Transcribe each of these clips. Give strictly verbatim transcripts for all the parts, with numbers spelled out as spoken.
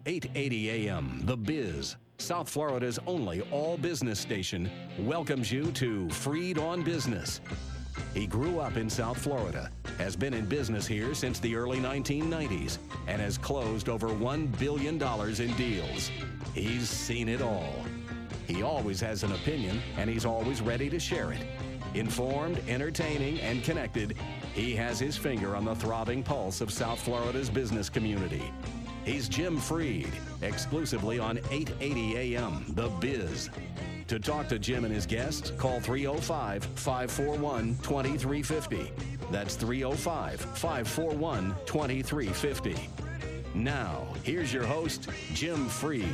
eight eighty A M, The Biz, South Florida's only all-business station, welcomes you to Freed on Business. He grew up in South Florida, has been in business here since the early nineteen nineties, and has closed over one billion dollars in deals. He's seen it all. He always has an opinion, and he's always ready to share it. Informed, entertaining, and connected, he has his finger on the throbbing pulse of South Florida's business community. He's Jim Freed, exclusively on eight eighty A M, The Biz. To talk to Jim and his guests, call three oh five, five four one, two three five oh. That's three oh five, five four one, two three five oh. Now, here's your host, Jim Freed.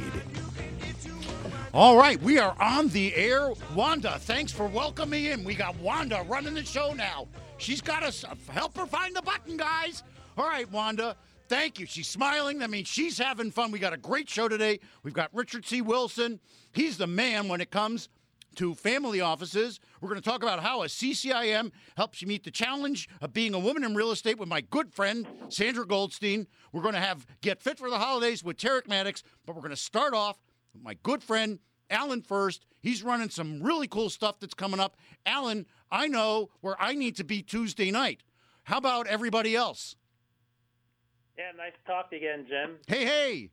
All right, we are on the air. Wanda, thanks for welcoming me in. We got Wanda running the show now. She's got us. Help her find the button, guys. All right, Wanda, thank you. She's smiling. I mean, she's having fun. We got a great show today. We've got Richard C. Wilson. He's the man when it comes to family offices. We're going to talk about how a C C I M helps you meet the challenge of being a woman in real estate with my good friend, Sandra Goldstein. We're going to have Get Fit for the Holidays with Tarek Maddox, but we're going to start off with my good friend, Alan First. He's running some really cool stuff that's coming up. Alan, I know where I need to be Tuesday night. How about everybody else? Yeah, nice to talk to you again, Jim. Hey, hey.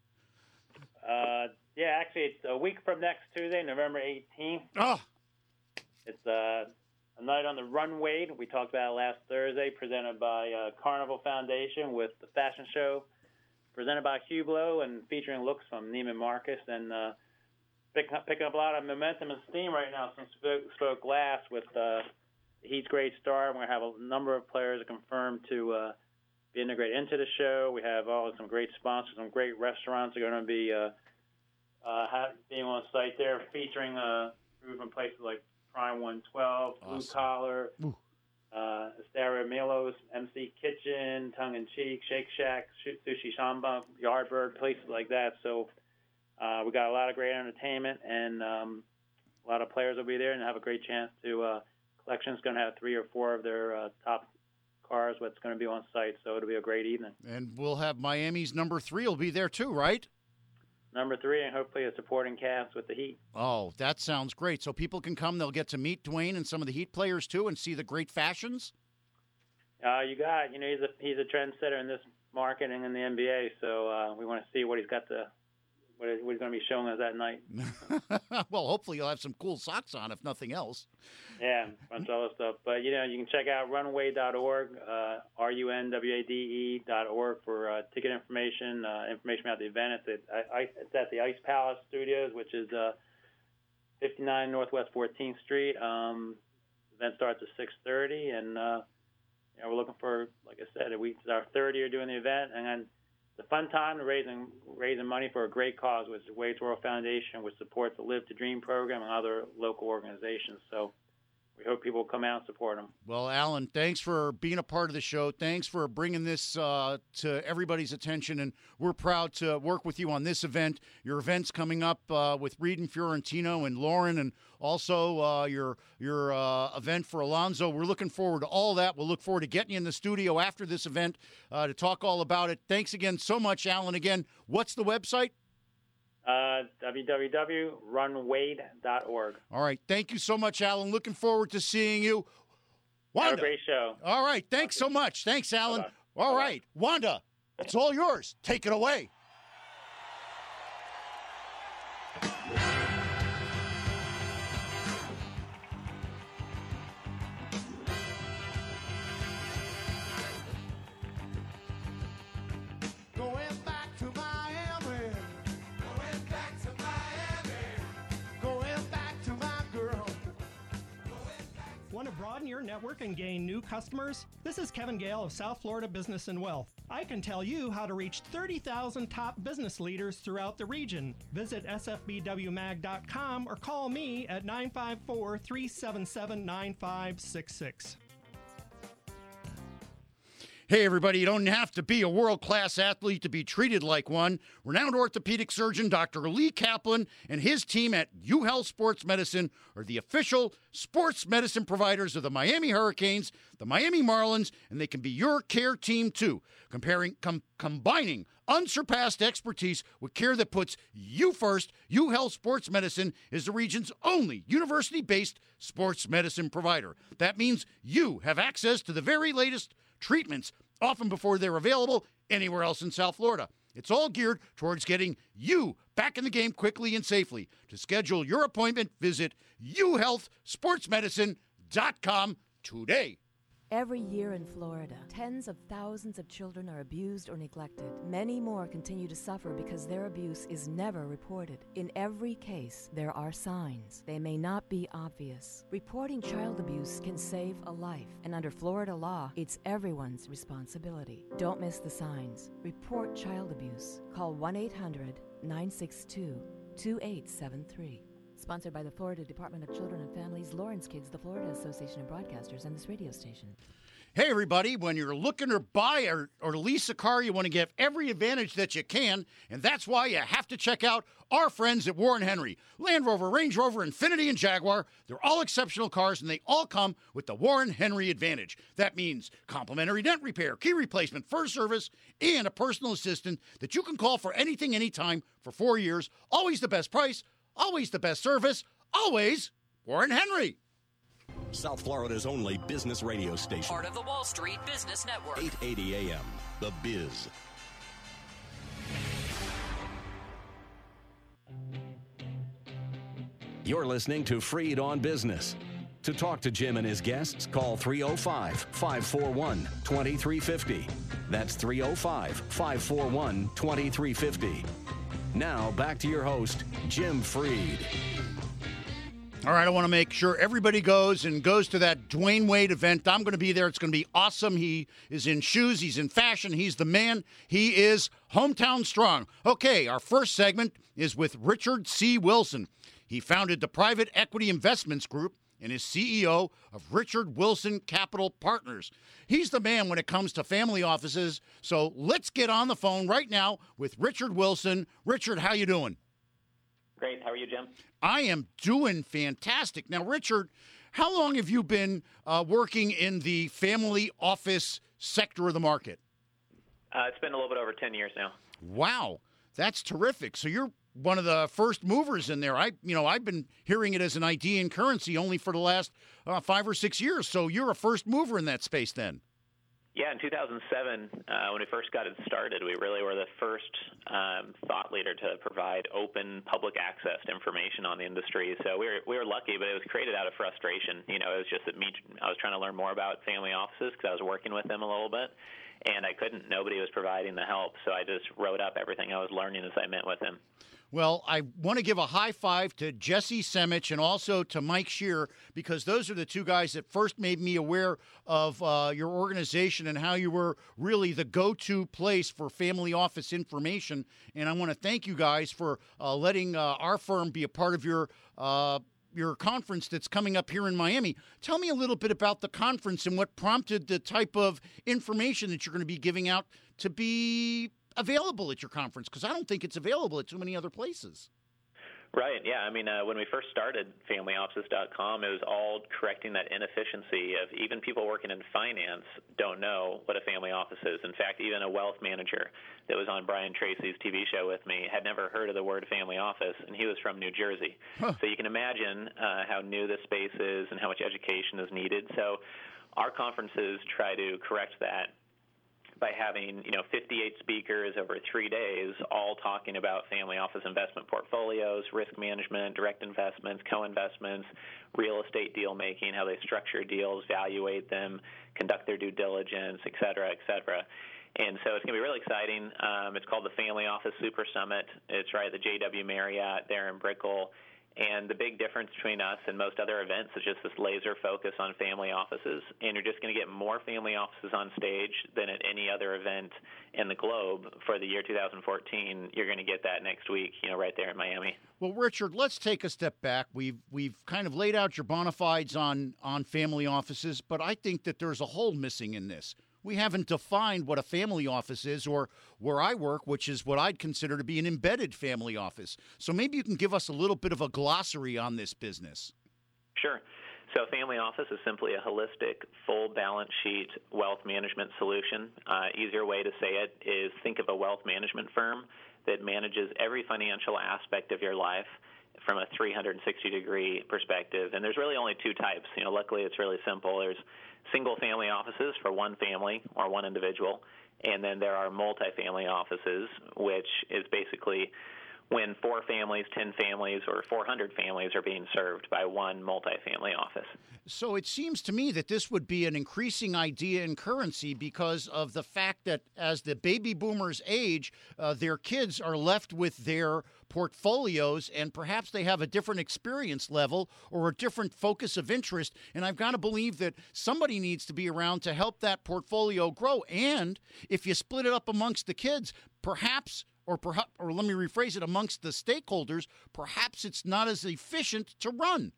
Uh, yeah, actually, it's a week from next Tuesday, November eighteenth. Oh. It's uh, a night on the runway. We talked about it last Thursday, presented by uh, Carnival Foundation with the fashion show, presented by Hublot and featuring looks from Neiman Marcus. And uh, picking up, picking up a lot of momentum and steam right now since we spoke, spoke last with uh, Heat's Great Star. We're going to have a number of players confirmed to uh, be integrated into the show. We have all some great sponsors, some great restaurants are going to be uh, uh, have, being on site there, featuring uh, from places like Prime one twelve, awesome. Blue Collar, Ooh. uh, Asteria Milos, M C Kitchen, Tongue in Cheek, Shake Shack, Sushi Shamba, Yardbird, places like that. So uh, we got a lot of great entertainment, and um, a lot of players will be there and have a great chance to. Uh, Collection's going to have three or four of their uh, top cars what's going to be on site, so it'll be a great evening. And we'll have Miami's number three will be there too, right? Number three, and hopefully a supporting cast with the Heat. Oh, that sounds great. So people can come, they'll get to meet Dwayne and some of the Heat players too and see the great fashions? Uh, you got, you know, he's a he's a trendsetter in this market and in the N B A, so uh, we want to see what he's got to, what he's going to be showing us that night. Well, hopefully you'll have some cool socks on, if nothing else. Yeah, a bunch of other stuff. But, you know, you can check out runway dot org, uh, R U N W A D E dot org for uh, ticket information, uh, information about the event. It's at, I, it's at the Ice Palace Studios, which is uh, fifty-nine Northwest fourteenth Street. Um, the event starts at six thirty, and uh, you know, we're looking for, like I said, we, it's our third year doing the event, and then it's a fun time to raising raising money for a great cause, which is Wade's World Foundation, which supports the Live to Dream program and other local organizations. So we hope people will come out and support them. Well, Alan, thanks for being a part of the show. Thanks for bringing this uh, to everybody's attention, and we're proud to work with you on this event. Your event's coming up uh, with Reed and Fiorentino and Lauren, and also uh, your your uh, event for Alonzo. We're looking forward to all that. We'll look forward to getting you in the studio after this event uh, to talk all about it. Thanks again so much, Alan. Again, what's the website? Uh, w w w dot run wade dot org. All right. Thank you so much, Alan. Looking forward to seeing you. Wanda. Have a great show. All right. Thanks so much. Thanks, Alan. Bye-bye. All Bye-bye. right. Wanda, it's all yours. Take it away. Want to broaden your network and gain new customers? This is Kevin Gale of South Florida Business and Wealth. I can tell you how to reach thirty thousand top business leaders throughout the region. Visit S F B W mag dot com or call me at nine five four, three seven seven, nine five six six. Hey, everybody, you don't have to be a world-class athlete to be treated like one. Renowned orthopedic surgeon Doctor Lee Kaplan and his team at UHealth Sports Medicine are the official sports medicine providers of the Miami Hurricanes, the Miami Marlins, and they can be your care team, too. Comparing, com- combining unsurpassed expertise with care that puts you first, UHealth Sports Medicine is the region's only university-based sports medicine provider. That means you have access to the very latest treatments, often before they're available anywhere else in South Florida. It's all geared towards getting you back in the game quickly and safely. To schedule your appointment, visit u health sports medicine dot com today. Every year in Florida, tens of thousands of children are abused or neglected. Many more continue to suffer because their abuse is never reported. In every case, there are signs. They may not be obvious. Reporting child abuse can save a life, and under Florida law, it's everyone's responsibility. Don't miss the signs. Report child abuse. Call one eight hundred nine six two two eight seven three. Sponsored by the Florida Department of Children and Families, Lawrence Kids, the Florida Association of Broadcasters, and this radio station. Hey, everybody, when you're looking to buy or, or lease a car, you want to get every advantage that you can, and that's why you have to check out our friends at Warren Henry. Land Rover, Range Rover, Infiniti, and Jaguar, they're all exceptional cars, and they all come with the Warren Henry Advantage. That means complimentary dent repair, key replacement, first service, and a personal assistant that you can call for anything, anytime for four years. Always the best price. Always the best service. Always Warren Henry. South Florida's only business radio station. Part of the Wall Street Business Network. eight eighty A M, The Biz. You're listening to Freed on Business. To talk to Jim and his guests, call three oh five, five four one, two three five oh. That's three oh five, five four one, two three five oh. Now, back to your host, Jim Freed. All right, I want to make sure everybody goes and goes to that Dwayne Wade event. I'm going to be there. It's going to be awesome. He is in shoes. He's in fashion. He's the man. He is hometown strong. Okay, our first segment is with Richard C. Wilson. He founded the Private Equity Investments Group and is C E O of Richard Wilson Capital Partners. He's the man when it comes to family offices. So let's get on the phone right now with Richard Wilson. Richard, how you doing? Great. How are you, Jim? I am doing fantastic. Now, Richard, how long have you been uh, working in the family office sector of the market? Uh, it's been a little bit over ten years now. Wow, that's terrific. So you're one of the first movers in there. I, you know, I've been hearing it as an idea in currency only for the last uh, five or six years. So you're a first mover in that space then. Yeah, in two thousand seven, uh, when we first got it started, we really were the first um, thought leader to provide open, public access to information on the industry. So we were we were lucky, but it was created out of frustration. You know, it was just that me. I was trying to learn more about family offices because I was working with them a little bit, and I couldn't. Nobody was providing the help, so I just wrote up everything I was learning as I met with them. Well, I want to give a high five to Jesse Semich and also to Mike Shear, because those are the two guys that first made me aware of uh, your organization and how you were really the go-to place for family office information. And I want to thank you guys for uh, letting uh, our firm be a part of your uh, your conference that's coming up here in Miami. Tell me a little bit about the conference and what prompted the type of information that you're going to be giving out to be available at your conference, because I don't think it's available at too many other places. Right, yeah. I mean, uh, when we first started family offices dot com, it was all correcting that inefficiency of even people working in finance don't know what a family office is. In fact, even a wealth manager that was on Brian Tracy's T V show with me had never heard of the word family office, and he was from New Jersey. Huh. So you can imagine uh, how new this space is and how much education is needed. So our conferences try to correct that by having, you know, fifty-eight speakers over three days, all talking about family office investment portfolios, risk management, direct investments, co-investments, real estate deal making, how they structure deals, valuate them, conduct their due diligence, et cetera, et cetera. And so it's going to be really exciting. Um, it's called the Family Office Super Summit. It's right at the J W Marriott there in Brickell. And the big difference between us and most other events is just this laser focus on family offices. And you're just going to get more family offices on stage than at any other event in the globe for the year two thousand fourteen. You're going to get that next week, you know, right there in Miami. Well, Richard, let's take a step back. We've we've kind of laid out your bona fides on, on family offices, but I think that there's a hole missing in this. we haven't defined what a family office is, or where I work, which is what I'd consider to be an embedded family office. So maybe you can give us a little bit of a glossary on this business. Sure. So family office is simply a holistic, full balance sheet wealth management solution. Uh, easier way to say it is think of a wealth management firm that manages every financial aspect of your life from a three hundred sixty degree perspective. And there's really only two types. You know, luckily it's really simple. There's single family offices for one family or one individual, and then there are multifamily offices, which is basically when four families, ten families, or four hundred families are being served by one multifamily office. So it seems to me that this would be an increasing idea in currency because of the fact that as the baby boomers age, uh, their kids are left with their portfolios, and perhaps they have a different experience level or a different focus of interest. And I've got to believe that somebody needs to be around to help that portfolio grow. And if you split it up amongst the kids, perhaps Or perhaps, or let me rephrase it, amongst the stakeholders, perhaps it's not as efficient to run.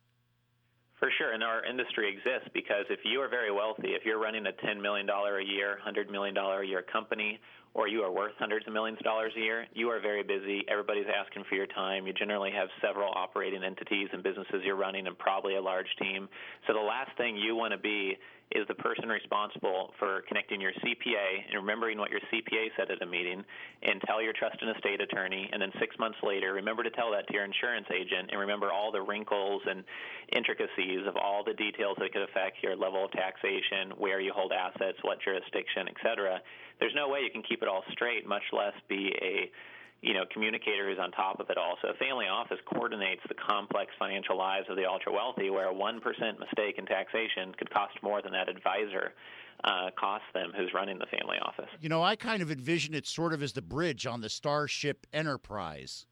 For sure, and our industry exists because if you are very wealthy, if you're running a ten million dollars a year, one hundred million dollars a year company, or you are worth hundreds of millions of dollars a year, you are very busy. Everybody's asking for your time. You generally have several operating entities and businesses you're running and probably a large team. So the last thing you want to be is the person responsible for connecting your C P A and remembering what your C P A said at a meeting and tell your trust and estate attorney, and then six months later, remember to tell that to your insurance agent and remember all the wrinkles and intricacies of all the details that could affect your level of taxation, where you hold assets, what jurisdiction, et cetera. There's no way you can keep it all straight, much less be a you know, communicator who's on top of it all. So a family office coordinates the complex financial lives of the ultra-wealthy, where a one percent mistake in taxation could cost more than that advisor uh, costs them who's running the family office. You know, I kind of envision it sort of as the bridge on the Starship Enterprise.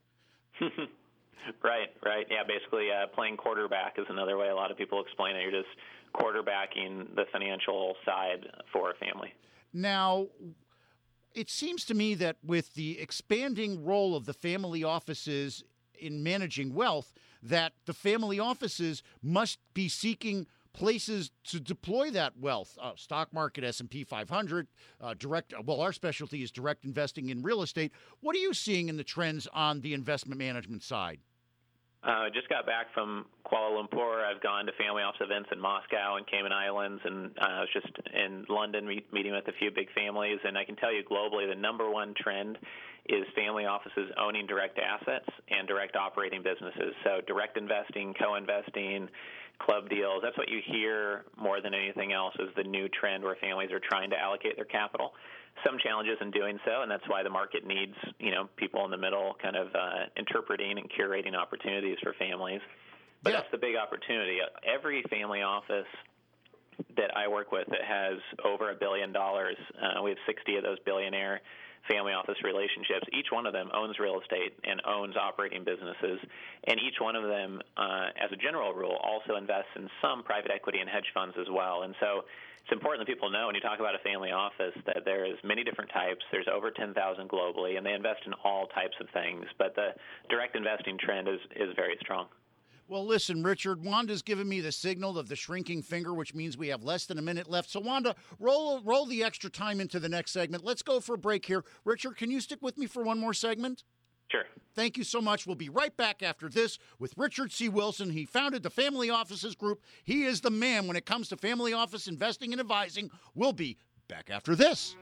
Right, right. Yeah, basically uh, playing quarterback is another way a lot of people explain it. You're just quarterbacking the financial side for a family. Now, it seems to me that with the expanding role of the family offices in managing wealth, that the family offices must be seeking places to deploy that wealth. Uh, stock market, S and P five hundred, uh, direct. Well, our specialty is direct investing in real estate. What are you seeing in the trends on the investment management side? I uh, just got back from Kuala Lumpur. I've gone to family office events in Moscow and Cayman Islands, and uh, I was just in London meet, meeting with a few big families. And I can tell you globally, the number one trend is family offices owning direct assets and direct operating businesses. So direct investing, co-investing, club deals, that's what you hear more than anything else is the new trend where families are trying to allocate their capital. Some challenges in doing so, and that's why the market needs, you know, people in the middle kind of uh, interpreting and curating opportunities for families. But yeah. That's the big opportunity. Every family office that I work with that has over a billion dollars, uh, we have sixty of those billionaire family office relationships. Each one of them owns real estate and owns operating businesses, and each one of them, uh, as a general rule, also invests in some private equity and hedge funds as well. And so it's important that people know when you talk about a family office that there is many different types. There's over ten thousand globally, and they invest in all types of things. But the direct investing trend is, is very strong. Well, listen, Richard, Wanda's given me the signal of the shrinking finger, which means we have less than a minute left. So, Wanda, roll roll the extra time into the next segment. Let's go for a break here. Richard, can you stick with me for one more segment? Sure. Thank you so much. We'll be right back after this with Richard C. Wilson. He founded the Family Offices Group. He is the man when it comes to family office investing and advising. We'll be back after this.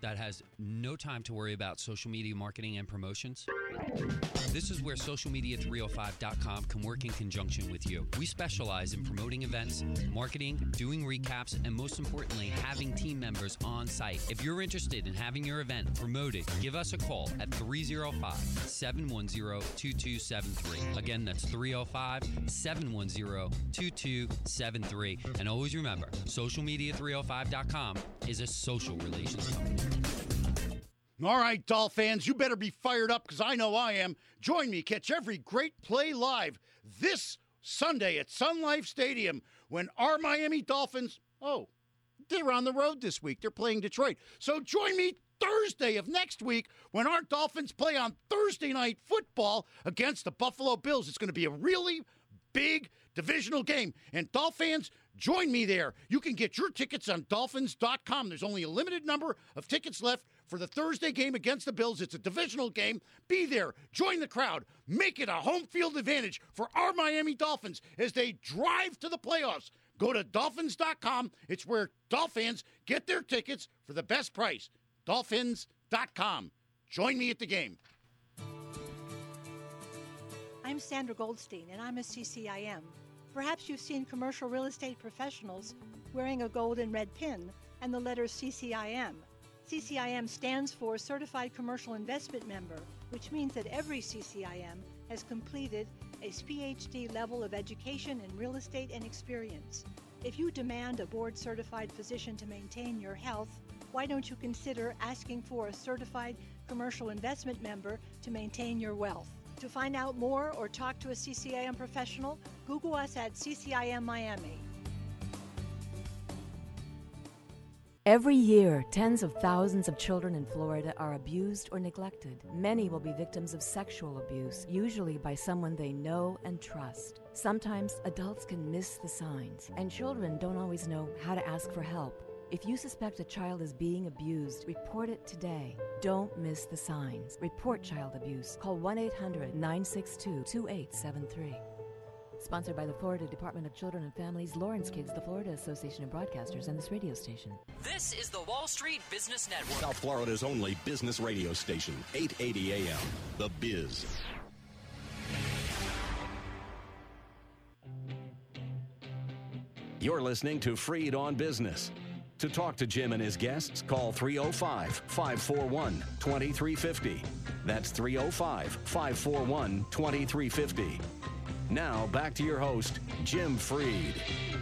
that has no time to worry about social media marketing and promotions? This is where social media three oh five dot com can work in conjunction with you. We specialize in promoting events, marketing, doing recaps, and most importantly, having team members on site. If you're interested in having your event promoted, give us a call at three oh five, seven one zero, two two seven three. Again, that's three oh five, seven one zero, two two seven three. And always remember, social media three oh five dot com is a social relations company. All right, Dolph fans, you better be fired up because I know I am. Join me. Catch every great play live this Sunday at Sun Life Stadium when our Miami Dolphins, oh, they're on the road this week. They're playing Detroit. So join me Thursday of next week when our Dolphins play on Thursday Night Football against the Buffalo Bills. It's going to be a really big divisional game. And Dolph fans, join me there. You can get your tickets on dolphins dot com. There's only a limited number of tickets left for the Thursday game against the Bills. It's a divisional game. Be there. Join the crowd. Make it a home field advantage for our Miami Dolphins as they drive to the playoffs. Go to dolphins dot com. It's where Dolph fans get their tickets for the best price. dolphins dot com. Join me at the game. I'm Sandra Goldstein, and I'm a C C I M. Perhaps you've seen commercial real estate professionals wearing a gold and red pin and the letters C C I M. C C I M stands for Certified Commercial Investment Member, which means that every C C I M has completed a P H D level of education in real estate and experience. If you demand a board-certified physician to maintain your health, why don't you consider asking for a Certified Commercial Investment Member to maintain your wealth? To find out more or talk to a C C I M professional, Google us at C C I M Miami. Every year, tens of thousands of children in Florida are abused or neglected. Many will be victims of sexual abuse, usually by someone they know and trust. Sometimes adults can miss the signs, and children don't always know how to ask for help. If you suspect a child is being abused, report it today. Don't miss the signs. Report child abuse. Call one eight hundred, nine six two, two eight seven three. Sponsored by the Florida Department of Children and Families, Lawrence Kids, the Florida Association of Broadcasters, and this radio station. This is the Wall Street Business Network. South Florida's only business radio station, eight eighty A M, The Biz. You're listening to Freed on Business. To talk to Jim and his guests, call three oh five, five four one, two three five oh. That's three oh five, five four one, two three five oh. Now, back to your host, Jim Freed.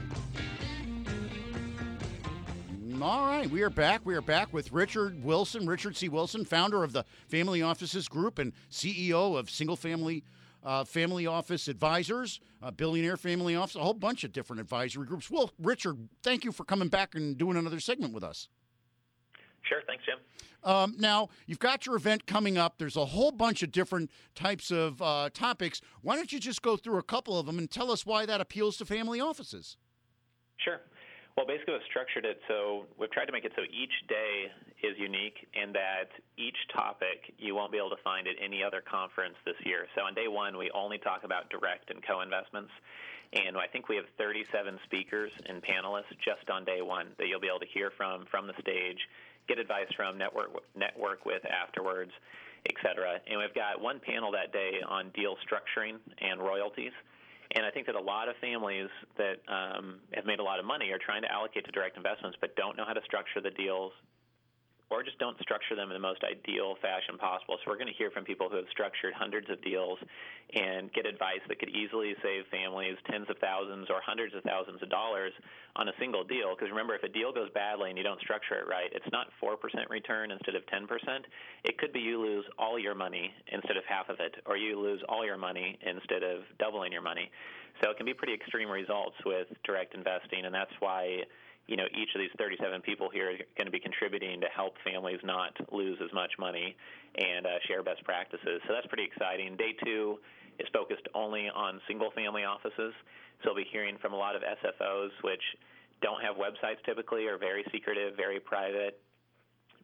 All right, we are back. We are back with Richard Wilson, Richard C. Wilson, founder of the Family Offices Group and C E O of Single Family uh, Family Office Advisors, uh, Billionaire Family Office, a whole bunch of different advisory groups. Well, Richard, thank you for coming back and doing another segment with us. Sure, thanks, Jim. Um, now, you've got your event coming up. There's a whole bunch of different types of uh, topics. Why don't you just go through a couple of them and tell us why that appeals to family offices? Sure. Well, basically, we've structured it so we've tried to make it so each day is unique in that each topic you won't be able to find at any other conference this year. So on day one, we only talk about direct and co-investments. And I think we have thirty-seven speakers and panelists just on day one that you'll be able to hear from from the stage, get advice from, network network with afterwards, et cetera. And we've got one panel that day on deal structuring and royalties. And I think that a lot of families that um, have made a lot of money are trying to allocate to direct investments but don't know how to structure the deals or just don't structure them in the most ideal fashion possible. So we're going to hear from people who have structured hundreds of deals and get advice that could easily save families tens of thousands or hundreds of thousands of dollars on a single deal. Because remember, if a deal goes badly and you don't structure it right, it's not four percent return instead of ten percent. It could be you lose all your money instead of half of it, or you lose all your money instead of doubling your money. So it can be pretty extreme results with direct investing, and that's why you know, each of these thirty-seven people here are going to be contributing to help families not lose as much money and uh, share best practices. So that's pretty exciting. Day two is focused only on single-family offices. So we'll be hearing from a lot of S F Os, which don't have websites typically, are very secretive, very private,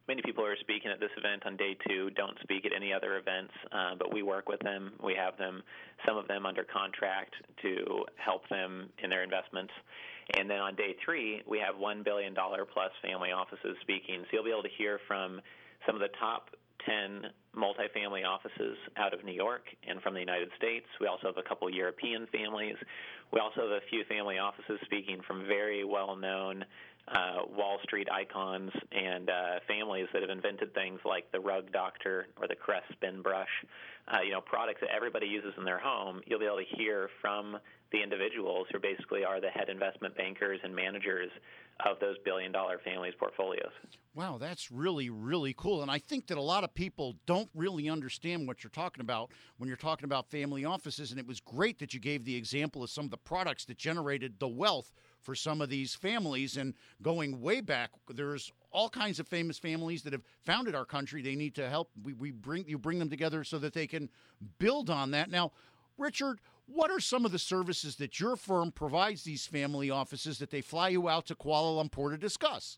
many people who are speaking at this event on day two don't speak at any other events, uh, but we work with them. We have them, some of them under contract to help them in their investments. And then on day three, we have one billion dollars plus family offices speaking. So you'll be able to hear from some of the top ten multifamily offices out of New York and from the United States. We also have a couple European families. We also have a few family offices speaking from very well-known uh, Wall Street icons and uh, families that have invented things like the Rug Doctor or the Crest Spin Brush, uh, you know, products that everybody uses in their home. You'll be able to hear from the individuals who basically are the head investment bankers and managers of those billion-dollar families' portfolios. Wow, that's really, really cool. And I think that a lot of people don't really understand what you're talking about when you're talking about family offices. And it was great that you gave the example of some of the products that generated the wealth for some of these families. And going way back, there's all kinds of famous families that have founded our country. They need to help. We, we bring you bring them together so that they can build on that. Now, Richard, what are some of the services that your firm provides these family offices that they fly you out to Kuala Lumpur to discuss?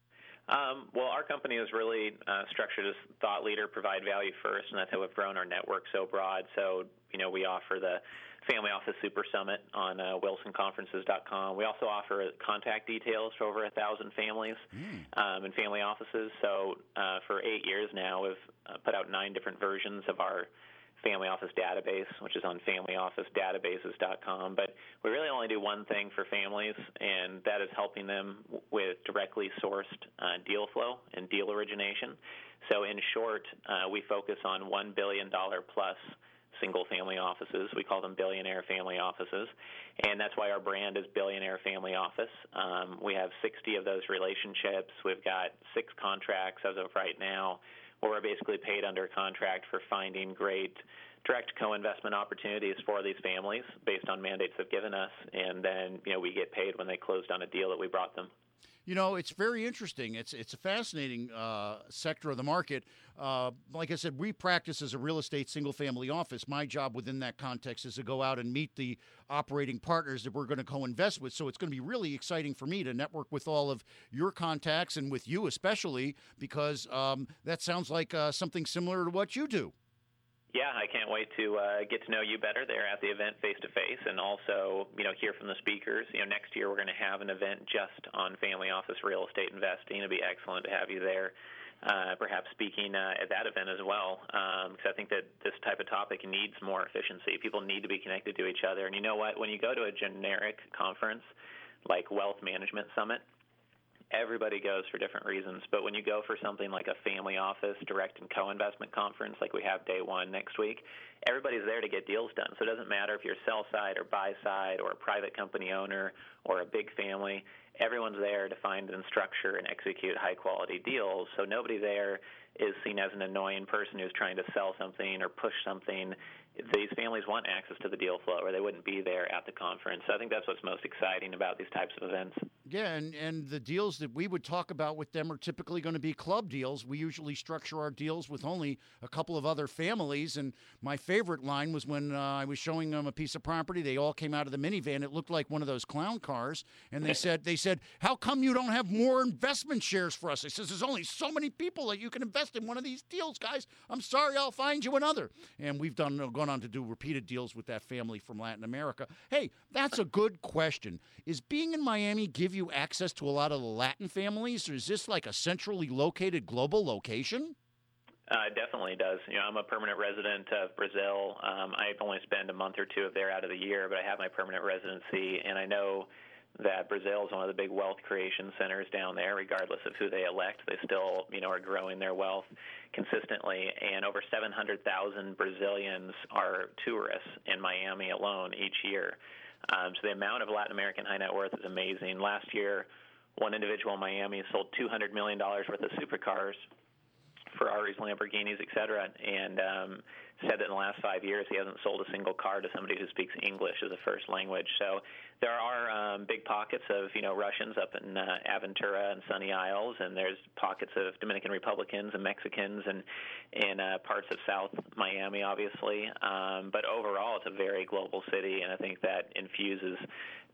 Um, well, our company is really uh, structured as thought leader, provide value first, and that's how we've grown our network so broad. So, you know, we offer the Family Office Super Summit on uh, wilson conferences dot com. We also offer contact details for over a thousand families mm. um, and family offices. So uh, for eight years now, we've uh, put out nine different versions of our Family Office database, which is on family office databases dot com. But we really only do one thing for families, and that is helping them with directly sourced uh, deal flow and deal origination. So in short, uh, we focus on one billion dollars plus single-family offices. We call them billionaire family offices, and that's why our brand is Billionaire Family Office. Um, we have sixty of those relationships. We've got six contracts as of right now, where we're basically paid under contract for finding great direct co-investment opportunities for these families based on mandates they've given us, and then, you know, we get paid when they closed on a deal that we brought them. You know, it's very interesting. It's it's a fascinating uh, sector of the market. Uh, like I said, we practice as a real estate single-family office. My job within that context is to go out and meet the operating partners that we're going to co-invest with. So it's going to be really exciting for me to network with all of your contacts and with you especially, because um, that sounds like uh, something similar to what you do. Yeah, I can't wait to uh, get to know you better there at the event face-to-face, and also, you know, hear from the speakers. You know, next year we're going to have an event just on family office real estate investing. It'd be excellent to have you there, uh, perhaps speaking uh, at that event as well, because um, I think that this type of topic needs more efficiency. People need to be connected to each other. And you know what? When you go to a generic conference like Wealth Management Summit, everybody goes for different reasons, but when you go for something like a family office direct and co-investment conference like we have day one next week, everybody's there to get deals done. So it doesn't matter if you're sell side or buy side or a private company owner or a big family. Everyone's there to find and structure and execute high-quality deals. So nobody there is seen as an annoying person who's trying to sell something or push something. These families want access to the deal flow, or they wouldn't be there at the conference. So I think that's what's most exciting about these types of events. Yeah, and, and the deals that we would talk about with them are typically going to be club deals. We usually structure our deals with only a couple of other families. And my favorite line was when uh, I was showing them a piece of property. They all came out of the minivan. It looked like one of those clown cars. And they said, they said, how come you don't have more investment shares for us? I says, there's only so many people that you can invest in one of these deals, guys. I'm sorry, I'll find you another. And we've done gone on to do repeated deals with that family from Latin America. Hey, that's a good question. Is being in Miami give you access to a lot of the Latin families, or is this like a centrally located global location? Uh, it definitely does. You know, I'm a permanent resident of Brazil. Um, I only spend a month or two of there out of the year, but I have my permanent residency, and I know that Brazil is one of the big wealth creation centers down there. Regardless of who they elect, they still, you know, are growing their wealth consistently. And over seven hundred thousand Brazilians are tourists in Miami alone each year. Um, so the amount of Latin American high net worth is amazing. Last year, one individual in Miami sold two hundred million dollars worth of supercars, Ferraris, Lamborghinis, et cetera, and um, said that in the last five years he hasn't sold a single car to somebody who speaks English as a first language. So there are um, big pockets of, you know, Russians up in uh, Aventura and Sunny Isles, and there's pockets of Dominican Republicans and Mexicans and in uh, parts of South Miami, obviously. Um, but overall, it's a very global city, and I think that infuses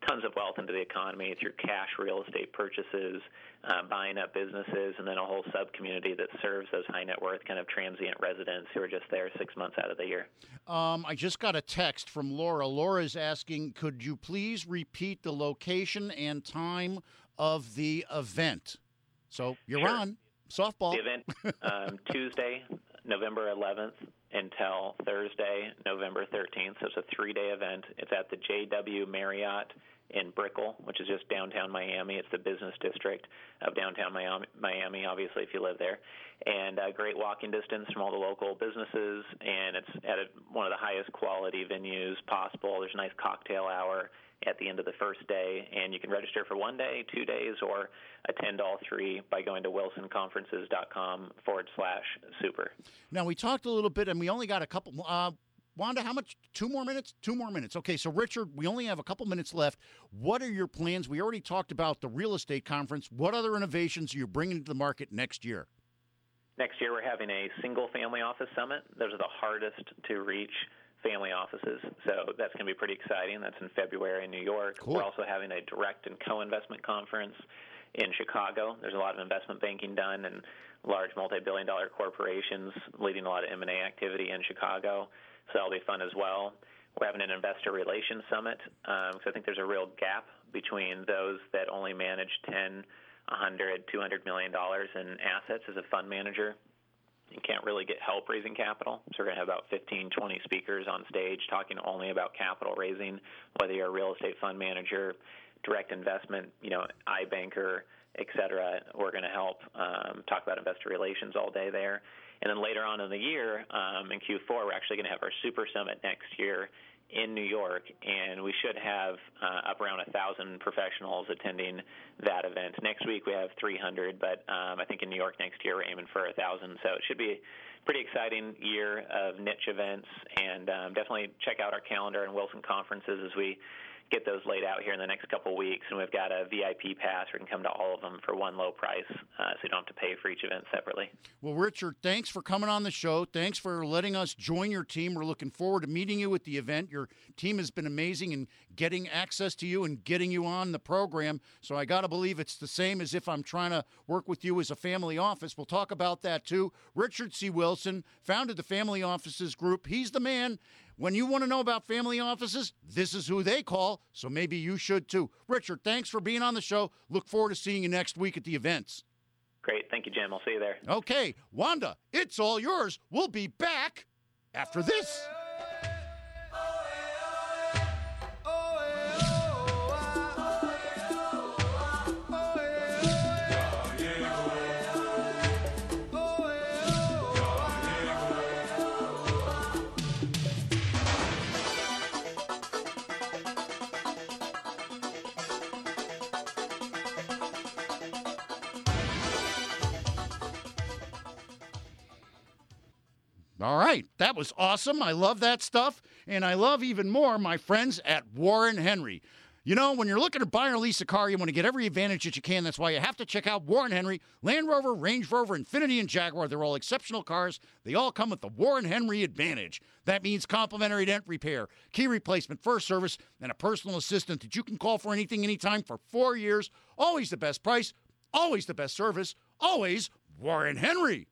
tons of wealth into the economy through cash real estate purchases, uh, buying up businesses, and then a whole sub-community that serves those high net worth kind of transient residents who are just there six months out of the year. Um, I just got a text from Laura. Laura's asking, could you please repeat the location and time of the event? So you're Sure. on softball. The event um, Tuesday, November eleventh until Thursday, November thirteenth. So it's a three-day event. It's at the J W Marriott in Brickell, which is just downtown Miami. It's the business district of downtown Miami, Miami obviously, if you live there. And a great walking distance from all the local businesses, and it's at a, one of the highest quality venues possible. There's a nice cocktail hour at the end of the first day, and you can register for one day, two days, or attend all three by going to wilsonconferences.com forward slash super. Now, we talked a little bit, and we only got a couple. Uh, Wanda, how much? Two more minutes? Two more minutes. Okay, so, Richard, we only have a couple minutes left. What are your plans? We already talked about the real estate conference. What other innovations are you bringing to the market next year? Next year, we're having a single-family office summit. Those are the hardest to reach family offices, so that's going to be pretty exciting. That's in February in New York. Cool. We're also having a direct and co-investment conference in Chicago. There's a lot of investment banking done and large multi-billion dollar corporations leading a lot of M and A activity in Chicago, so that'll be fun as well. We're having an investor relations summit because um, I think there's a real gap between those that only manage ten, one hundred, two hundred million dollars in assets as a fund manager. You can't really get help raising capital. So we're going to have about fifteen, twenty speakers on stage talking only about capital raising, whether you're a real estate fund manager, direct investment, you know, iBanker, et cetera. We're going to help um, talk about investor relations all day there. And then later on in the year, um, in Q four, we're actually going to have our Super Summit next year in New York, and we should have uh, up around one thousand professionals attending that event. Next week we have three hundred, but um, I think in New York next year we're aiming for one thousand. So it should be a pretty exciting year of niche events, and um, definitely check out our calendar and Wilson Conferences as we get those laid out here in the next couple of weeks. And we've got a V I P pass where you can come to all of them for one low price, uh, so you don't have to pay for each event separately. Well, Richard, thanks for coming on the show. Thanks for letting us join your team. We're looking forward to meeting you at the event. Your team has been amazing in getting access to you and getting you on the program. So I got to believe it's the same as if I'm trying to work with you as a family office. We'll talk about that, too. Richard C. Wilson founded the Family Offices Group. He's the man. When you want to know about family offices, this is who they call, so maybe you should too. Richard, thanks for being on the show. Look forward to seeing you next week at the events. Great. Thank you, Jim. I'll see you there. Okay. Wanda, it's all yours. We'll be back after this. All right. That was awesome. I love that stuff. And I love even more my friends at Warren Henry. You know, when you're looking to buy or lease a car, you want to get every advantage that you can. That's why you have to check out Warren Henry, Land Rover, Range Rover, Infiniti, and Jaguar. They're all exceptional cars. They all come with the Warren Henry Advantage. That means complimentary dent repair, key replacement, first service, and a personal assistant that you can call for anything, anytime for four years. Always the best price, always the best service, always Warren Henry.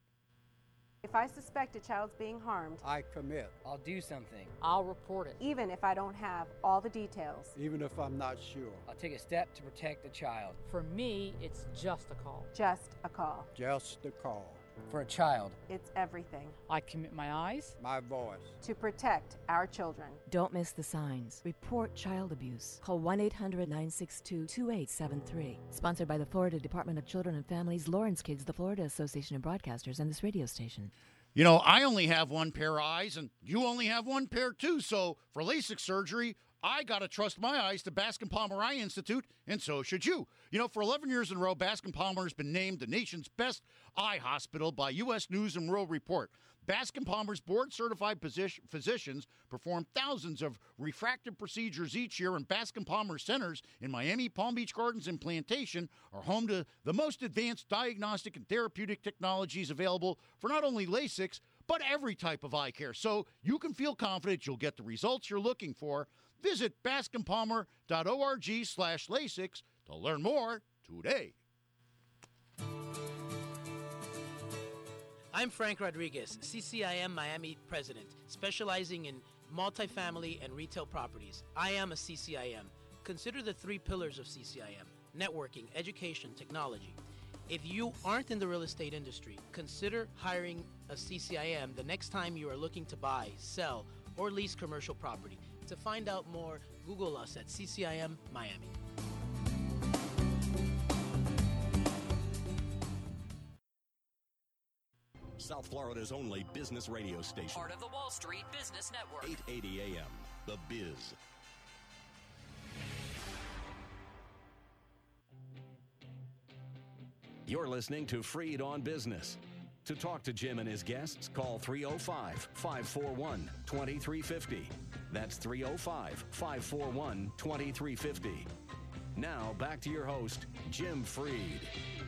If I suspect a child's being harmed, I commit. I'll do something. I'll report it. Even if I don't have all the details. Even if I'm not sure. I'll take a step to protect the child. For me, it's just a call. Just a call. Just a call. For a child, it's everything. I commit my eyes, my voice, to protect our children. Don't miss the signs. Report child abuse. Call one eight hundred nine six two two eight seven three. Sponsored by the Florida Department of Children and Families, Lawrence Kids, the Florida Association of Broadcasters, and this radio station. You know, I only have one pair of eyes, and you only have one pair, too. So for LASIK surgery, I got to trust my eyes to Bascom Palmer Eye Institute, and so should you. You know, for eleven years in a row, Bascom Palmer has been named the nation's best eye hospital by U S News and World Report. Bascom Palmer's board-certified physicians perform thousands of refractive procedures each year, and Bascom Palmer centers in Miami, Palm Beach Gardens, and Plantation are home to the most advanced diagnostic and therapeutic technologies available for not only LASIK, but every type of eye care. So you can feel confident you'll get the results you're looking for. Visit bascom palmer dot org slash LASIX to learn more today. I'm Frank Rodriguez, C C I M Miami president, specializing in multifamily and retail properties. I am a C C I M. Consider the three pillars of C C I M: networking, education, technology. If you aren't in the real estate industry, consider hiring a C C I M the next time you are looking to buy, sell, or lease commercial property. To find out more, Google us at C C I M Miami. South Florida's only business radio station. Part of the Wall Street Business Network. eight eighty A M, The Biz. You're listening to Freed on Business. To talk to Jim and his guests, call three oh five, five four one, two three five oh. That's three oh five, five four one, two three five oh. Now, back to your host, Jim Freed.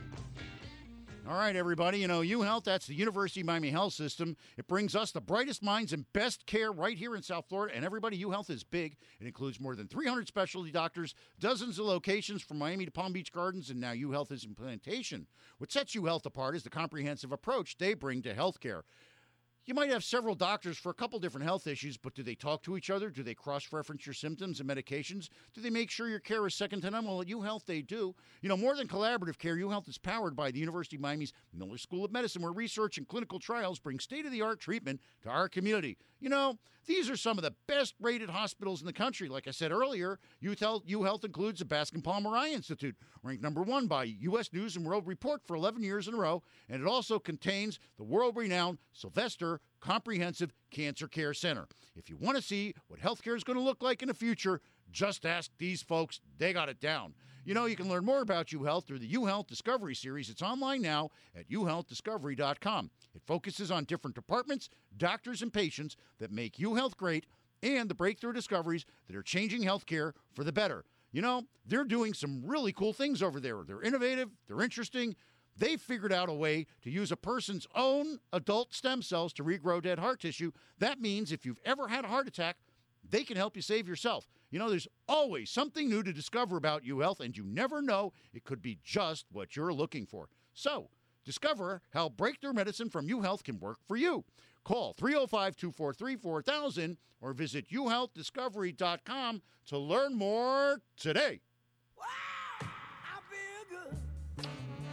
All right, everybody. You know, UHealth, that's the University of Miami Health System. It brings us the brightest minds and best care right here in South Florida. And everybody, UHealth is big. It includes more than three hundred specialty doctors, dozens of locations from Miami to Palm Beach Gardens, and now UHealth is in Plantation. What sets UHealth apart is the comprehensive approach they bring to healthcare. You might have several doctors for a couple different health issues, but do they talk to each other? Do they cross-reference your symptoms and medications? Do they make sure your care is second to none? Well, at UHealth, they do. You know, more than collaborative care, UHealth is powered by the University of Miami's Miller School of Medicine, where research and clinical trials bring state-of-the-art treatment to our community. You know, these are some of the best-rated hospitals in the country. Like I said earlier, UHealth, UHealth includes the Bascom Palmer Eye Institute, ranked number one by U S News and World Report for eleven years in a row, and it also contains the world-renowned Sylvester Comprehensive Cancer Care Center. If you want to see what healthcare is going to look like in the future, just ask these folks. They got it down. You know, you can learn more about UHealth through the UHealth Discovery Series. It's online now at u health discovery dot com. It focuses on different departments, doctors, and patients that make UHealth great and the breakthrough discoveries that are changing healthcare for the better. You know, they're doing some really cool things over there. They're innovative. They're interesting. They figured out a way to use a person's own adult stem cells to regrow dead heart tissue. That means if you've ever had a heart attack, they can help you save yourself. You know, there's always something new to discover about UHealth, and you never know, it could be just what you're looking for. So, discover how breakthrough medicine from UHealth can work for you. Call three oh five, two four three, four thousand or visit u health discovery dot com to learn more today. Wow, I feel good.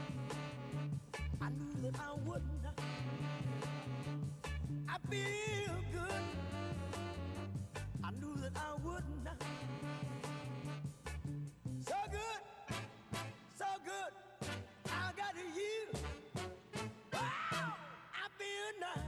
I knew that I wouldn't. I feel good. I knew that I wouldn't. So good, so good. I got you. Wow, I feel nice.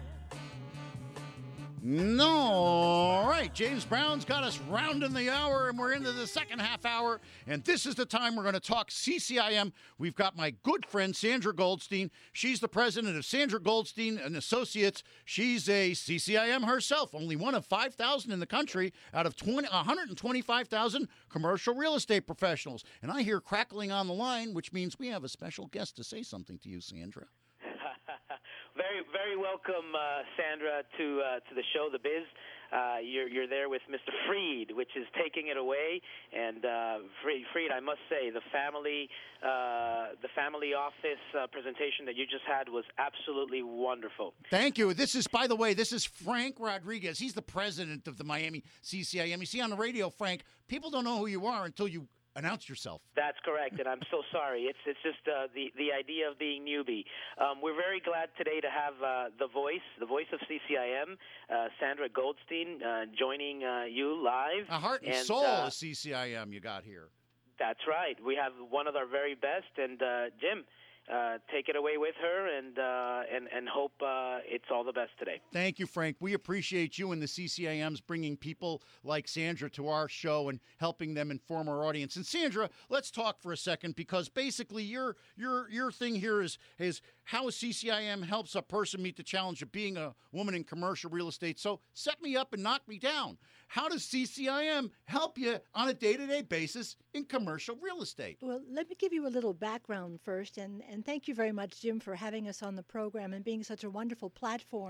No, all right. James Brown's got us rounding the hour, and we're into the second half hour. And this is the time we're going to talk C C I M. We've got my good friend Sandra Goldstein. She's the president of Sandra Goldstein and Associates. She's a C C I M herself, only one of five thousand in the country out of one hundred twenty-five thousand commercial real estate professionals. And I hear crackling on the line, which means we have a special guest to say something to you, Sandra. Very, very welcome, uh, Sandra, to uh, to the show, The Biz. Uh, you're you're there with Mister Freed, which is taking it away. And uh, Freed, Freed, I must say, the family uh, the family office uh, presentation that you just had was absolutely wonderful. Thank you. This is, by the way, this is Frank Rodriguez. He's the president of the Miami C C I M. You see on the radio, Frank, people don't know who you are until you announce yourself. That's correct, and I'm so sorry. It's it's just uh, the the idea of being newbie. Um, we're very glad today to have uh, the voice, the voice of C C I M, uh, Sandra Goldstein, uh, joining uh, you live. A heart and, and soul uh, of C C I M you got here. That's right. We have one of our very best, and uh, Jim. Uh, take it away with her, and uh, and and hope uh, it's all the best today. Thank you, Frank. We appreciate you and the C C I Ms bringing people like Sandra to our show and helping them inform our audience. And Sandra, let's talk for a second, because basically your your your thing here is is how a C C I M helps a person meet the challenge of being a woman in commercial real estate. So set me up and knock me down. How does C C I M help you on a day-to-day basis in commercial real estate? Well, let me give you a little background first, and, and thank you very much, Jim, for having us on the program and being such a wonderful platform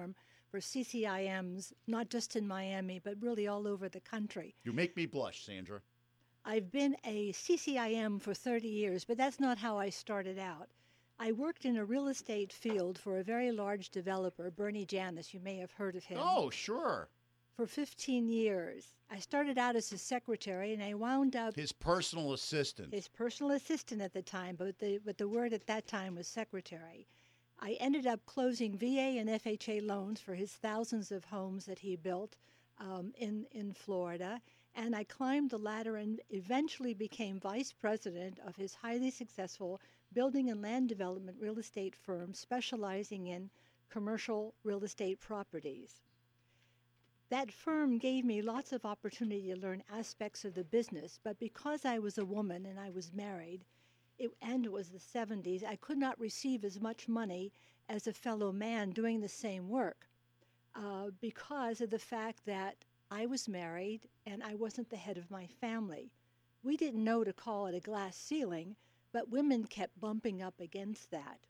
for C C I Ms, not just in Miami, but really all over the country. You make me blush, Sandra. I've been a C C I M for thirty years, but that's not how I started out. I worked in a real estate field for a very large developer, Bernie Janis. You may have heard of him. Oh, sure. For fifteen years. I started out as his secretary, and I wound up his personal assistant. His personal assistant at the time, but the but the word at that time was secretary. I ended up closing V A and F H A loans for his thousands of homes that he built um, in in Florida, and I climbed the ladder and eventually became vice president of his highly successful building and land development real estate firm specializing in commercial real estate properties. That firm gave me lots of opportunity to learn aspects of the business, but because I was a woman and I was married, it, and it was the seventies, I could not receive as much money as a fellow man doing the same work uh, because of the fact that I was married and I wasn't the head of my family. We didn't know to call it a glass ceiling, but women kept bumping up against that.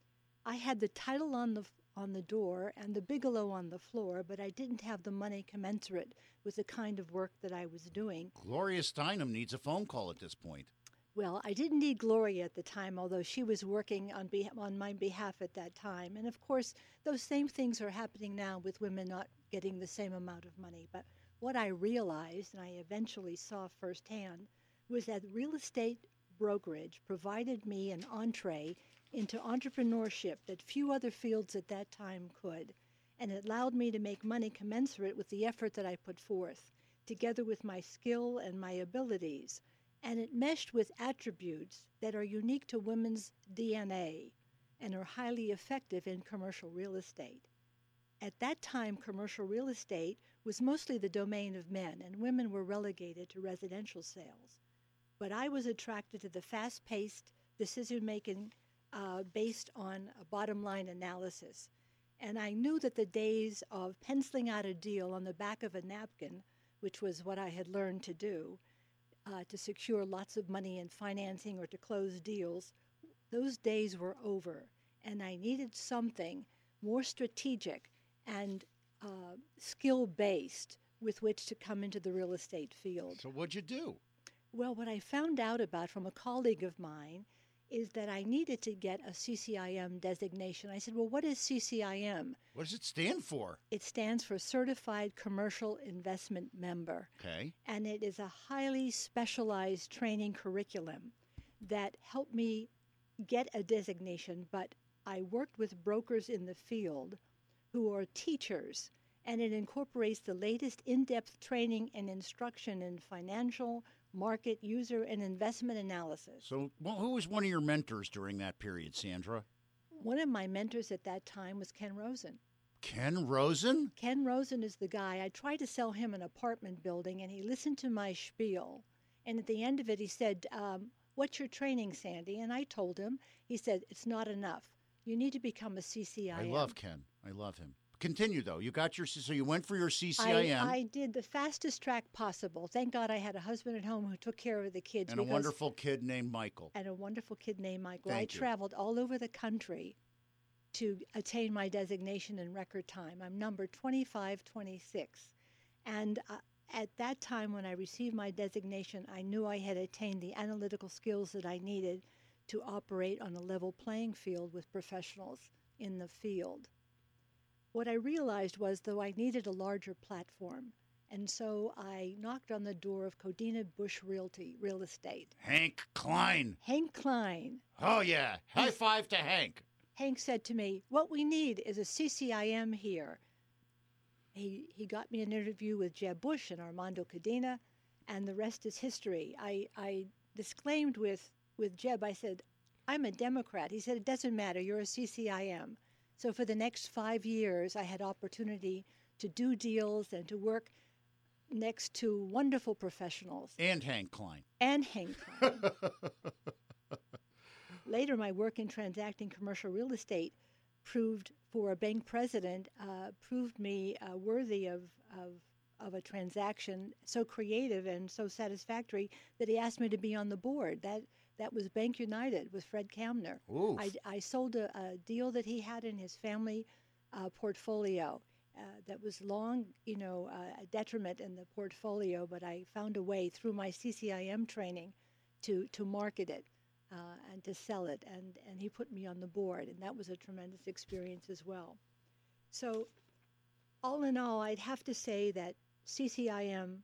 I had the title on the on the door and the bigalow on the floor, but I didn't have the money commensurate with the kind of work that I was doing. Gloria Steinem needs a phone call at this point. Well, I didn't need Gloria at the time, although she was working on be- on my behalf at that time. And of course, those same things are happening now with women not getting the same amount of money. But what I realized, and I eventually saw firsthand, was that real estate brokerage provided me an entree into entrepreneurship that few other fields at that time could, and it allowed me to make money commensurate with the effort that I put forth, together with my skill and my abilities, and it meshed with attributes that are unique to women's D N A and are highly effective in commercial real estate. At that time, commercial real estate was mostly the domain of men, and women were relegated to residential sales. But I was attracted to the fast-paced decision-making Uh, based on a bottom-line analysis. And I knew that the days of penciling out a deal on the back of a napkin, which was what I had learned to do, uh, to secure lots of money in financing or to close deals, those days were over. And I needed something more strategic and uh, skill-based with which to come into the real estate field. So what'd you do? Well, what I found out about from a colleague of mine is that I needed to get a C C I M designation. I said, well, what is C C I M? What does it stand for? It stands for Certified Commercial Investment Member. Okay. And it is a highly specialized training curriculum that helped me get a designation, but I worked with brokers in the field who are teachers, and it incorporates the latest in-depth training and instruction in financial, market, user, and investment analysis. So well, who was one of your mentors during that period, Sandra? One of my mentors at that time was Ken Rosen. Ken Rosen? Ken Rosen is the guy. I tried to sell him an apartment building, and he listened to my spiel. And at the end of it, he said, um, what's your training, Sandy? And I told him. He said, it's not enough. You need to become a C C I M. I love Ken. I love him. Continue, though. You got your, so you went for your C C I M. I, I did the fastest track possible. Thank God I had a husband at home who took care of the kids. And a wonderful kid named Michael. And a wonderful kid named Michael. Thank I you. traveled all over the country to attain my designation in record time. I'm number twenty-five twenty-six. And uh, at that time when I received my designation, I knew I had attained the analytical skills that I needed to operate on a level playing field with professionals in the field. What I realized was, though, I needed a larger platform, and so I knocked on the door of Codina Bush Realty Real Estate. Hank Klein. Hank Klein. Oh, yeah. High five to Hank. Hank said to me, what we need is a C C I M here. He, he got me an interview with Jeb Bush and Armando Codina, and the rest is history. I, I disclaimed with, with Jeb, I said, I'm a Democrat. He said, it doesn't matter. You're a C C I M. So for the next five years, I had opportunity to do deals and to work next to wonderful professionals. And Hank Klein. And Hank Klein. Later, my work in transacting commercial real estate proved, for a bank president, uh, proved me uh, worthy of, of, of a transaction so creative and so satisfactory that he asked me to be on the board. That That was Bank United with Fred Kamner. I, I sold a, a deal that he had in his family uh, portfolio, uh, that was long, you know, uh, a detriment in the portfolio, but I found a way through my C C I M training to, to market it uh, and to sell it, and, and he put me on the board, and that was a tremendous experience as well. So all in all, I'd have to say that C C I M,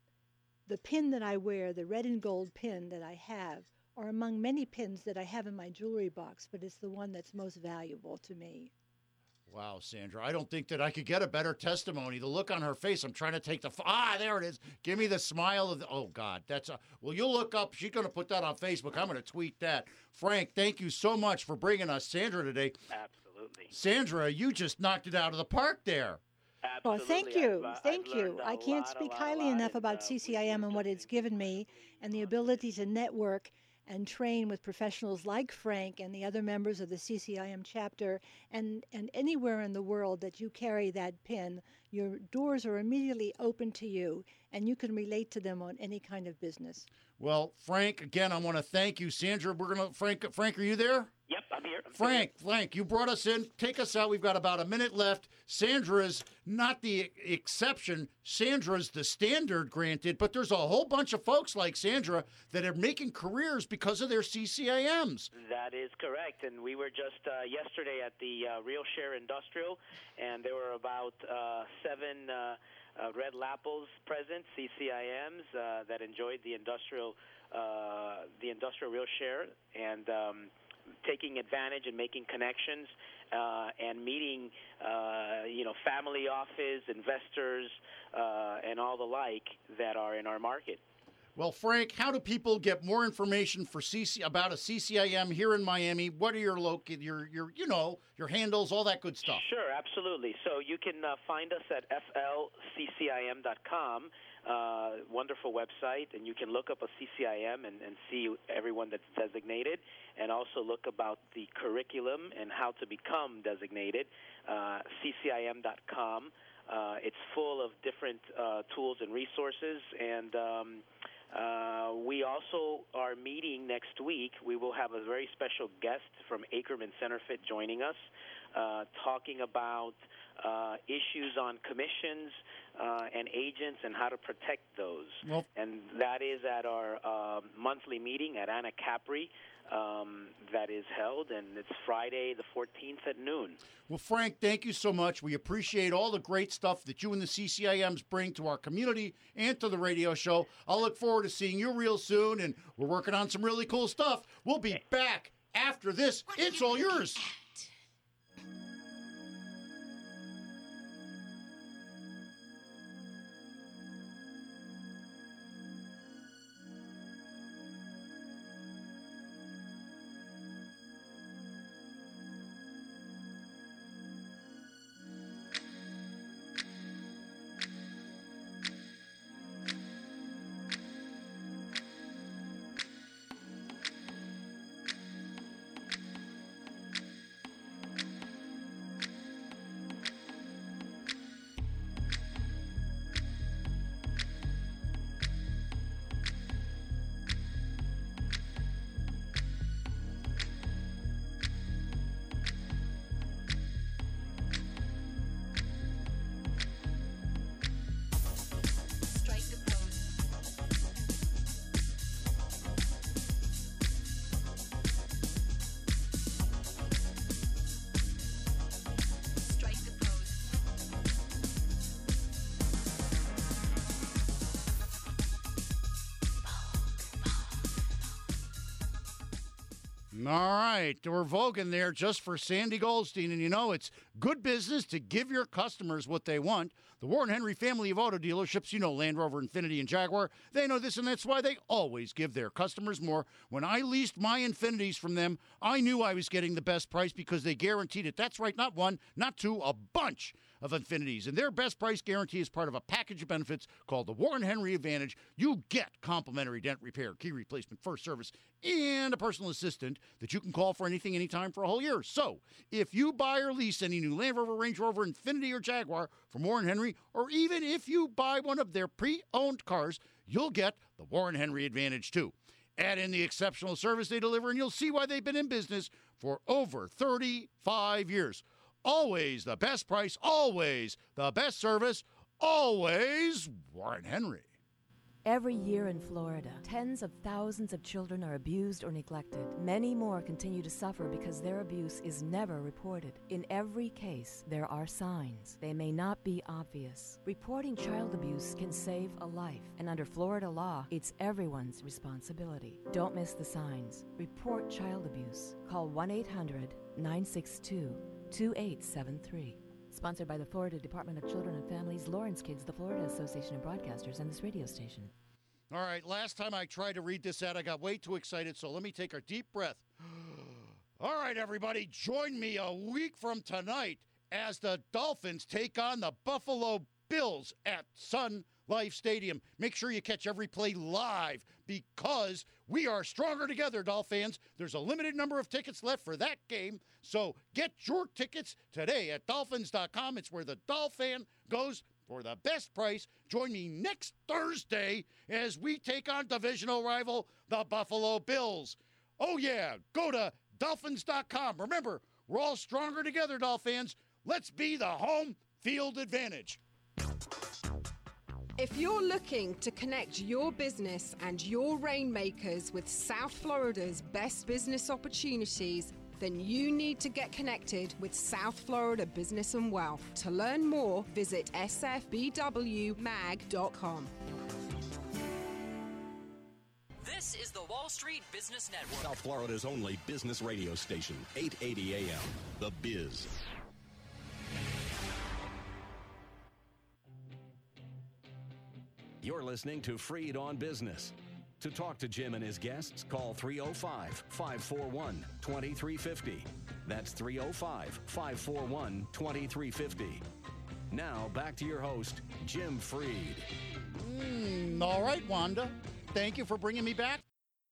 the pin that I wear, the red and gold pin that I have, are among many pins that I have in my jewelry box, but it's the one that's most valuable to me. Wow, Sandra, I don't think that I could get a better testimony. The look on her face, I'm trying to take the, f- ah, there it is. Give me the smile of the, oh, God, that's a, well, you'll look up, she's going to put that on Facebook. I'm going to tweet that. Frank, thank you so much for bringing us Sandra today. Absolutely. Sandra, you just knocked it out of the park there. Absolutely. Well, thank you. I've, uh, thank I've you. I can't lot, speak lot, highly lot, enough and, about uh, C C I M and what it's given me and the ability to network and train with professionals like Frank and the other members of the C C I M chapter, and, and anywhere in the world that you carry that pin, your doors are immediately open to you, and you can relate to them on any kind of business. Well, Frank, again, I want to thank you. Sandra, we're going to, Frank, Frank, are you there? Yep, I'm here. I'm Frank, Frank, you brought us in. Take us out. We've got about a minute left. Sandra's not the exception. Sandra's the standard, granted, but there's a whole bunch of folks like Sandra that are making careers because of their C C I Ms. That is correct. And we were just uh, yesterday at the uh, Real Share Industrial, and there were about uh, seven uh, uh, Red Lapples present, C C I Ms, uh, that enjoyed the industrial, uh, the industrial Real Share, and um, taking advantage and making connections uh, and meeting, uh, you know, family office, investors, uh, and all the like that are in our market. Well, Frank, how do people get more information for C C about a C C I M here in Miami? What are your local, your your you know your handles, all that good stuff? Sure, absolutely. So you can uh, find us at F L C C I M dot com. Uh, wonderful website, and you can look up a C C I M and, and see everyone that's designated, and also look about the curriculum and how to become designated. Uh, C C I M dot com. Uh, it's full of different uh, tools and resources, and um, uh, we also are meeting next week. We will have a very special guest from Ackerman Centerfit joining us, uh, talking about uh, issues on commissions uh, and agents and how to protect those. Well, and that is at our uh, monthly meeting at Anna Capri. Um, that is held, and it's Friday the fourteenth at noon. Well, Frank, thank you so much. We appreciate all the great stuff that you and the C C I Ms bring to our community and to the radio show. I'll look forward to seeing you real soon, and we're working on some really cool stuff. We'll be back after this. It's all yours. All right, we're voguing there just for Sandy Goldstein, and you know it's good business to give your customers what they want. The Warren Henry family of auto dealerships, you know, Land Rover, Infiniti, and Jaguar, they know this, and that's why they always give their customers more. When I leased my Infinitis from them, I knew I was getting the best price because they guaranteed it. That's right, not one, not two, a bunch of Infinitis. And their best price guarantee is part of a package of benefits called the Warren Henry Advantage. You get complimentary dent repair, key replacement, first service, and a personal assistant that you can call for anything, anytime for a whole year. So if you buy or lease any new Land Rover, Range Rover, Infiniti, or Jaguar from Warren Henry, or even if you buy one of their pre-owned cars, you'll get the Warren Henry Advantage too. Add in the exceptional service they deliver, and you'll see why they've been in business for over thirty-five years. always the best price, always the best service, always Warren Henry. Every year in Florida, tens of thousands of children are abused or neglected. Many more continue to suffer because their abuse is never reported. In every case, there are signs. They may not be obvious. Reporting child abuse can save a life, and under Florida law, it's everyone's responsibility. Don't miss the signs. Report child abuse. Call one eight hundred nine six two two eight seven three. Sponsored by the Florida Department of Children and Families, Lawrence Kids, the Florida Association of Broadcasters, and this radio station. All right, last time I tried to read this out, I got way too excited, so let me take a deep breath. All right, everybody, join me a week from tonight as the Dolphins take on the Buffalo Bills at Sun Life Stadium. Make sure you catch every play live because we are stronger together, Dolph fans. There's a limited number of tickets left for that game, so get your tickets today at dolphins dot com. It's where the Dolph fan goes for the best price. Join me next Thursday as we take on divisional rival, the Buffalo Bills. Oh, yeah, go to dolphins dot com. Remember, we're all stronger together, Dolph fans. Let's be the home field advantage. If you're looking to connect your business and your rainmakers with South Florida's best business opportunities, then you need to get connected with South Florida Business and Wealth. To learn more, visit s f b w mag dot com. This is the Wall Street Business Network. South Florida's only business radio station, eight eighty A M, The Biz. You're listening to Freed on Business. To talk to Jim and his guests, call three oh five, five four one, two three five oh. That's three oh five, five four one, two three five oh. Now, back to your host, Jim Freed. Mm, all right, Wanda. Thank you for bringing me back.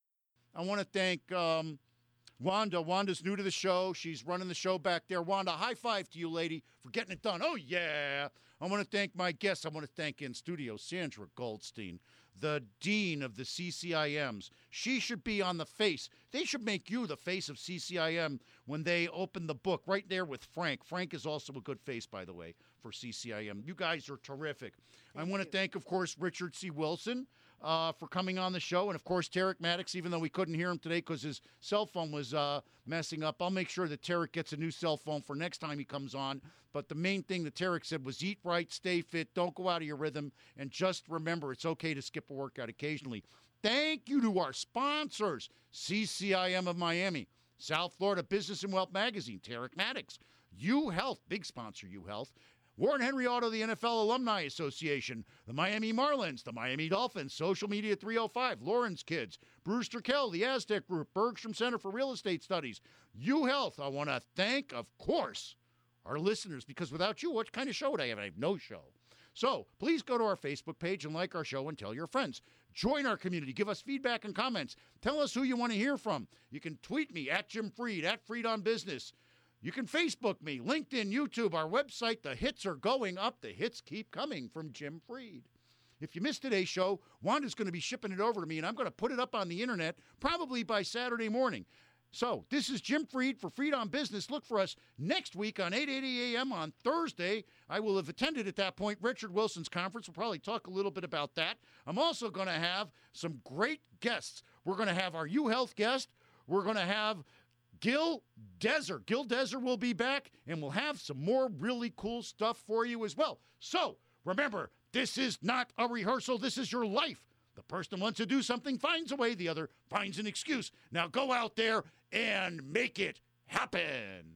I want to thank um, Wanda. Wanda's new to the show. She's running the show back there. Wanda, high five to you, lady, for getting it done. Oh, yeah. I want to thank my guests. I want to thank in studio Sandra Goldstein, the dean of the C C I Ms. She should be on the face. They should make you the face of C C I M when they open the book right there with Frank. Frank is also a good face, by the way, for C C I M. You guys are terrific. Thank I want to thank, of course, Richard C. Wilson uh, for coming on the show. And, of course, Tarek Maddox, even though we couldn't hear him today because his cell phone was uh, messing up. I'll make sure that Tarek gets a new cell phone for next time he comes on. But the main thing that Tarek said was eat right, stay fit, don't go out of your rhythm, and just remember it's okay to skip a workout occasionally. Thank you to our sponsors, C C I M of Miami, South Florida Business and Wealth Magazine, Tarek Maddox, U Health, big sponsor U Health, Warren Henry Auto, the N F L Alumni Association, the Miami Marlins, the Miami Dolphins, Social Media three oh five, Lawrence Kids, Brewster Kell, the Aztec Group, Bergstrom Center for Real Estate Studies, U Health. I want to thank, of course, our listeners, because without you, what kind of show would I have? I have no show. So please go to our Facebook page and like our show and tell your friends. Join our community. Give us feedback and comments. Tell us who you want to hear from. You can tweet me at Jim Freed, at Freed on Business. You can Facebook me, LinkedIn, YouTube, our website. The hits are going up. The hits keep coming from Jim Freed. If you missed today's show, Wanda's going to be shipping it over to me, and I'm going to put it up on the internet probably by Saturday morning. So this is Jim Freed for Freed on Business. Look for us next week on eight eighty A M on Thursday. I will have attended at that point Richard Wilson's conference. We'll probably talk a little bit about that. I'm also going to have some great guests. We're going to have our U Health guest. We're going to have Gil Deser. Gil Deser will be back, and we'll have some more really cool stuff for you as well. So remember, this is not a rehearsal. This is your life. The person who wants to do something finds a way. The other finds an excuse. Now go out there and make it happen.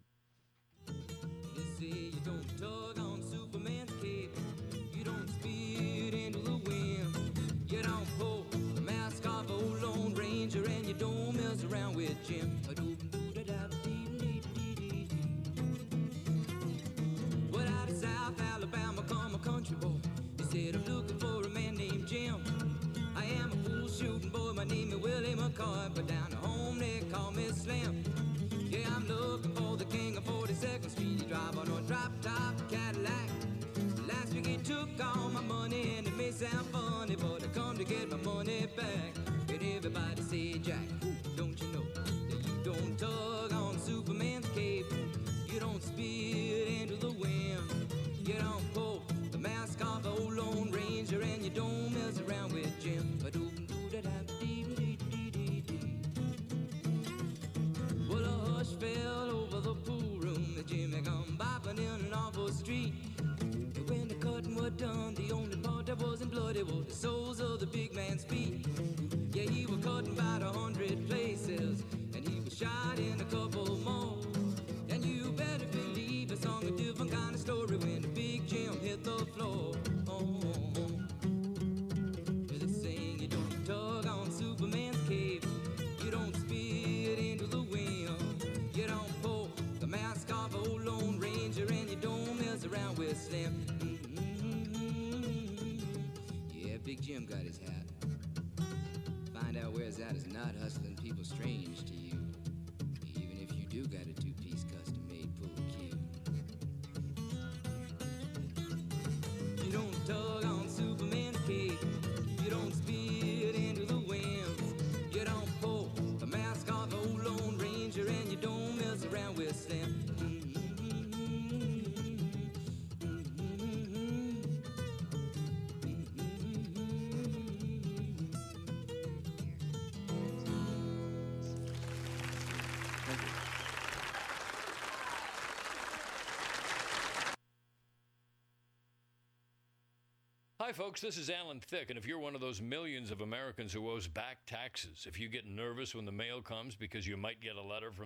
You say you don't tug on Superman's cape. You don't speed into the wind. You don't pull the mask off old Lone Ranger, and you don't mess around with Jim. But out of South Alabama come a country boy. He said, I'm looking for a man named Jim. I am a fool shooting boy, my name is Willie McCoy, but down home they call me Slim. Yeah, I'm looking for the king of forty-second Street. He drive on a drop-top Cadillac. Last week he took all my money, and it may sound funny, but I come to get my money back. And everybody say, Jack, don't you know that you don't tug on Superman's cape? You don't speed Slim. Yeah, Big Jim got his hat. Find out where his hat is not hustling people strange to you. Even if you do got a two-piece custom-made pool cue. You don't tug on Superman's cape. You don't spit into the winds. You don't pull the mask off old Lone Ranger, and you don't mess around with Slim. Hi, folks, this is Alan Thicke, and if you're one of those millions of Americans who owes back taxes, if you get nervous when the mail comes because you might get a letter from